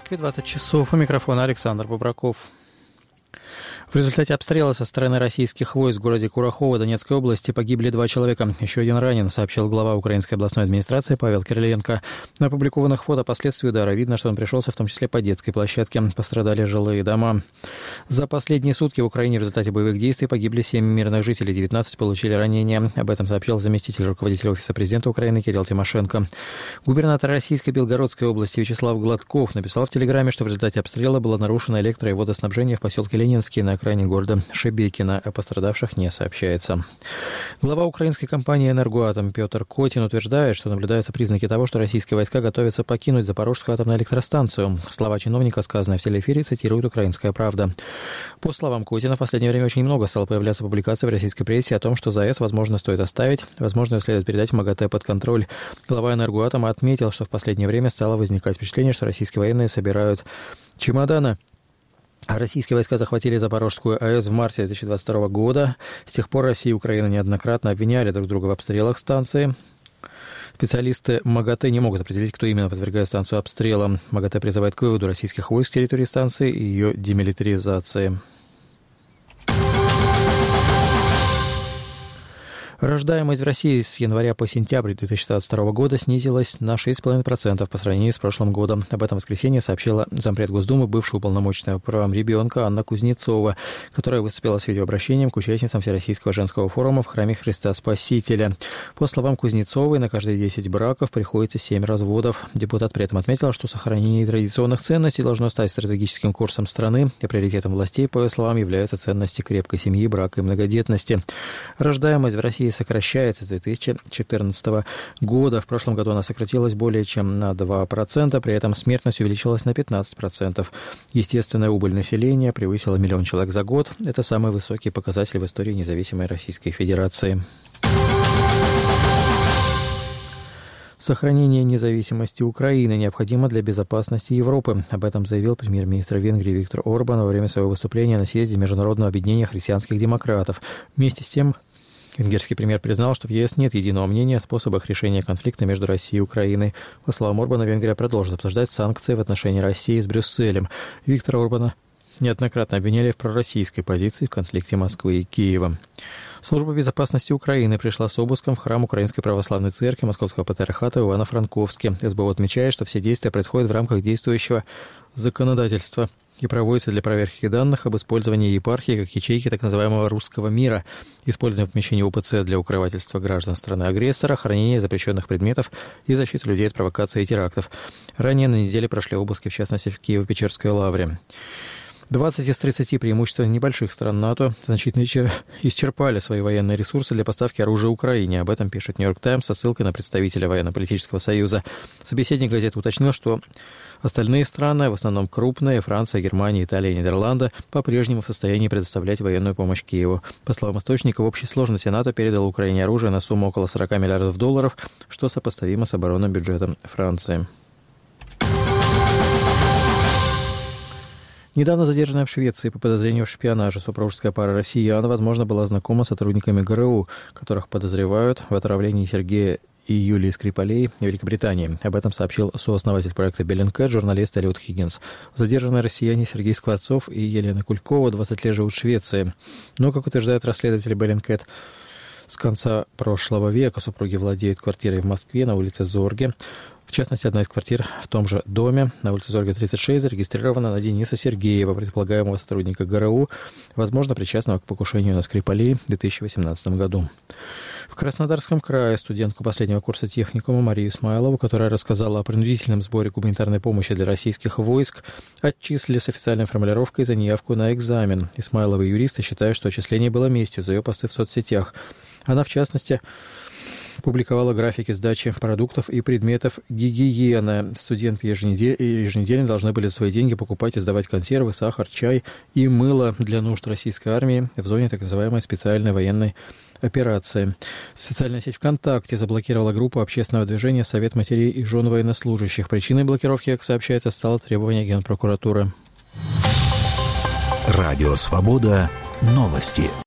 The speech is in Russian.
Москве 20 часов. У микрофона Александр Бобраков. В результате обстрела со стороны российских войск в городе Курахово Донецкой области погибли 2 человека. Еще один ранен, сообщил глава Украинской областной администрации Павел Кириленко. На опубликованных фото последствий удара видно, что он пришелся в том числе по детской площадке. Пострадали жилые дома. За последние сутки в Украине в результате боевых действий погибли 7 мирных жителей, 19 получили ранения. Об этом сообщил заместитель руководителя Офиса президента Украины Кирилл Тимошенко. Губернатор Российской Белгородской области Вячеслав Гладков написал в Телеграме, что в результате обстрела было нарушено электро- и водоснабжение в поселке Ленинский на окраине города Шебекино. О пострадавших не сообщается. Глава украинской компании «Энергоатом» Петр Котин утверждает, что наблюдаются признаки того, что российские войска готовятся покинуть Запорожскую атомную электростанцию. Слова чиновника, сказанные в телеэфире, цитирует «Украинская правда». По словам Котина, в последнее время очень много стало появляться публикаций в российской прессе о том, что ЗАЭС, возможно, стоит оставить, возможно, ее следует передать МАГАТЭ под контроль. Глава «Энергоатома» отметил, что в последнее время стало возникать впечатление, что российские военные собирают чемоданы. Российские войска захватили Запорожскую АЭС в марте 2022 года. С тех пор Россия и Украина неоднократно обвиняли друг друга в обстрелах станции. Специалисты МАГАТЭ не могут определить, кто именно подвергает станцию обстрелам. МАГАТЭ призывает к выводу российских войск с территории станции и ее демилитаризации. Рождаемость в России с января по сентябрь 2022 года снизилась на 6,5% по сравнению с прошлым годом. Об этом в воскресенье сообщила зампред Госдумы, бывшая уполномоченная по правам ребенка Анна Кузнецова, которая выступила с видеообращением к участницам Всероссийского женского форума в храме Христа Спасителя. По словам Кузнецовой, на каждые 10 браков приходится 7 разводов. Депутат при этом отметила, что сохранение традиционных ценностей должно стать стратегическим курсом страны, и приоритетом властей, по ее словам, являются ценности крепкой семьи, брака и многодетности. Рождаемость в России сокращается с 2014 года. В прошлом году она сократилась более чем на 2%, при этом смертность увеличилась на 15%. Естественная убыль населения превысила 1 миллион человек за год. Это самый высокий показатель в истории независимой Российской Федерации. Сохранение независимости Украины необходимо для безопасности Европы. Об этом заявил премьер-министр Венгрии Виктор Орбан во время своего выступления на съезде Международного объединения христианских демократов. Вместе с тем, венгерский премьер признал, что в ЕС нет единого мнения о способах решения конфликта между Россией и Украиной. По словам Орбана, Венгрия продолжит обсуждать санкции в отношении России с Брюсселем. Виктора Орбана неоднократно обвиняли в пророссийской позиции в конфликте Москвы и Киева. Служба безопасности Украины пришла с обыском в храм Украинской православной церкви Московского патриархата в Ивано-Франковске. СБУ отмечает, что все действия происходят в рамках действующего законодательства и проводятся для проверки данных об использовании епархии как ячейки так называемого «русского мира», использование в помещении УПЦ для укрывательства граждан страны-агрессора, хранения запрещенных предметов и защиты людей от провокаций и терактов. Ранее на неделе прошли обыски, в частности, в Киево-Печерской лавре. 20 из 30 преимущественно небольших стран НАТО значительно исчерпали свои военные ресурсы для поставки оружия Украине. Об этом пишет «Нью-Йорк Таймс» со ссылкой на представителя военно-политического союза. Собеседник газеты уточнил, что остальные страны, в основном крупные, Франция, Германия, Италия и Нидерланды, по-прежнему в состоянии предоставлять военную помощь Киеву. По словам источника, в общей сложности НАТО передало Украине оружие на сумму около $40 миллиардов, что сопоставимо с оборонным бюджетом Франции. Недавно задержанная в Швеции по подозрению в шпионаже супружеская пара россиян, возможно, была знакома с сотрудниками ГРУ, которых подозревают в отравлении Сергея и Юлии Скрипалей в Великобритании. Об этом сообщил сооснователь проекта Bellingcat, журналист Эллиот Хиггинс. Задержанные россияне Сергей Скворцов и Елена Кулькова 20 лет живут в Швеции. Но, как утверждают расследователи Bellingcat, с конца прошлого века супруги владеют квартирой в Москве на улице Зорге. В частности, одна из квартир в том же доме на улице Зорге 36 зарегистрирована на Дениса Сергеева, предполагаемого сотрудника ГРУ, возможно, причастного к покушению на Скрипалей в 2018 году. В Краснодарском крае студентку последнего курса техникума Марию Исмайлову, которая рассказала о принудительном сборе гуманитарной помощи для российских войск, отчислили с официальной формулировкой за неявку на экзамен. Исмайлова и юристы считают, что отчисление было местью за ее посты в соцсетях. Она, в частности, публиковала графики сдачи продуктов и предметов гигиены. Студенты еженедельно должны были за свои деньги покупать и сдавать консервы, сахар, чай и мыло для нужд российской армии в зоне так называемой специальной военной операции. Социальная сеть ВКонтакте заблокировала группу общественного движения «Совет матерей и жен военнослужащих». Причиной блокировки, как сообщается, стало требование Генпрокуратуры. Радио «Свобода». Новости.